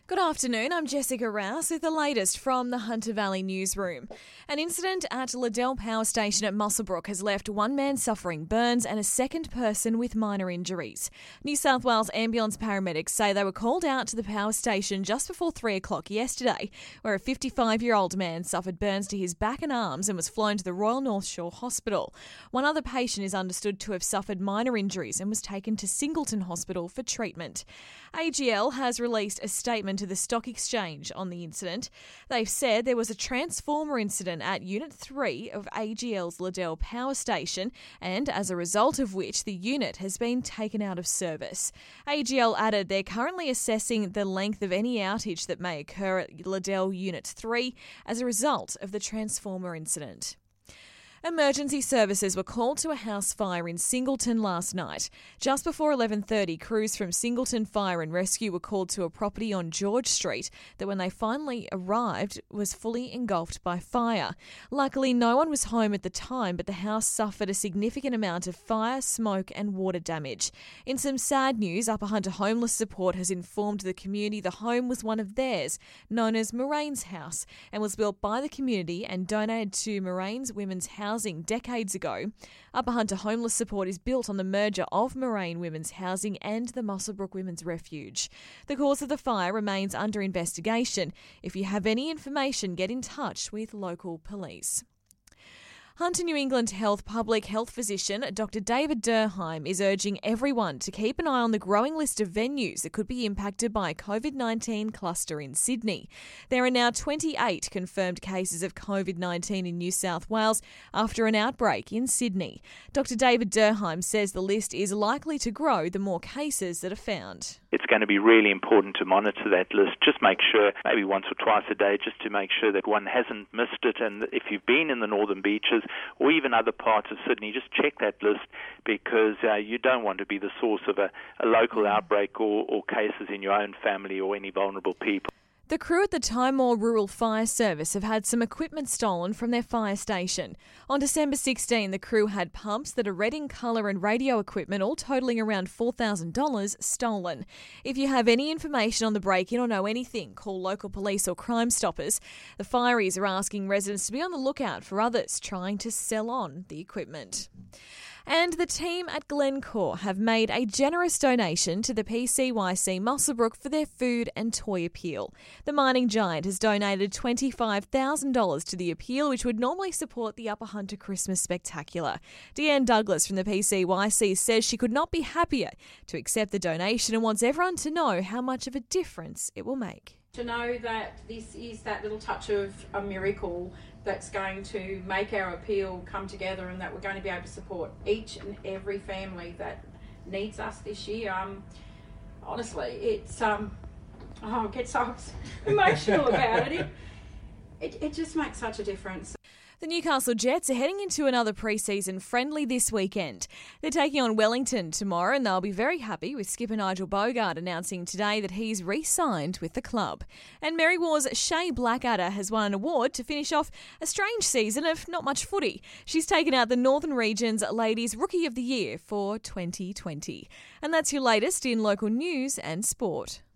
Good afternoon, I'm Jessica Rouse with the latest from the Hunter Valley newsroom. An incident at Liddell Power Station at Muswellbrook has left one man suffering burns and a second person with minor injuries. New South Wales ambulance paramedics say they were called out to the power station just before 3 o'clock yesterday, where a 55-year-old man suffered burns to his back and arms and was flown to the Royal North Shore Hospital. One other patient is understood to have suffered minor injuries and was taken to Singleton Hospital for treatment. AGL has released a statement to the Stock Exchange on the incident. They've said there was a transformer incident at Unit 3 of AGL's Liddell Power Station, and as a result of which the unit has been taken out of service. AGL added they're currently assessing the length of any outage that may occur at Liddell Unit 3 as a result of the transformer incident. Emergency services were called to a house fire in Singleton last night. Just before 11:30, crews from Singleton Fire and Rescue were called to a property on George Street that, when they finally arrived, was fully engulfed by fire. Luckily, no one was home at the time, but the house suffered a significant amount of fire, smoke and water damage. In some sad news, Upper Hunter Homeless Support has informed the community the home was one of theirs, known as Moraine's House, and was built by the community and donated to Moraine's Women's Housing decades ago. Upper Hunter Homeless Support is built on the merger of Moraine Women's Housing and the Muswellbrook Women's Refuge. The cause of the fire remains under investigation. If you have any information, get in touch with local police. Hunter New England Health Public Health Physician Dr. David Durheim is urging everyone to keep an eye on the growing list of venues that could be impacted by a COVID-19 cluster in Sydney. There are now 28 confirmed cases of COVID-19 in New South Wales after an outbreak in Sydney. Dr. David Durheim says the list is likely to grow the more cases that are found. It's going to be really important to monitor that list. Just make sure, maybe once or twice a day, just to make sure that one hasn't missed it. And if you've been in the Northern Beaches or even other parts of Sydney, just check that list, because you don't want to be the source of a local outbreak or cases in your own family or any vulnerable people. The crew at the Timor Rural Fire Service have had some equipment stolen from their fire station. On December 16, the crew had pumps that are red in colour and radio equipment, all totalling around $4,000, stolen. If you have any information on the break-in or know anything, call local police or Crime Stoppers. The fireys are asking residents to be on the lookout for others trying to sell on the equipment. And the team at Glencore have made a generous donation to the PCYC Muswellbrook for their food and toy appeal. The mining giant has donated $25,000 to the appeal, which would normally support the Upper Hunter Christmas Spectacular. Deanne Douglas from the PCYC says she could not be happier to accept the donation and wants everyone to know how much of a difference it will make. To know that this is that little touch of a miracle that's going to make our appeal come together, and that we're going to be able to support each and every family that needs us this year. Honestly, it's I get so emotional about it. It just makes such a difference. The Newcastle Jets are heading into another pre-season friendly this weekend. They're taking on Wellington tomorrow, and they'll be very happy with skipper Nigel Bogart announcing today that he's re-signed with the club. And Mary War's Shay Blackadder has won an award to finish off a strange season of not much footy. She's taken out the Northern Region's Ladies Rookie of the Year for 2020. And that's your latest in local news and sport.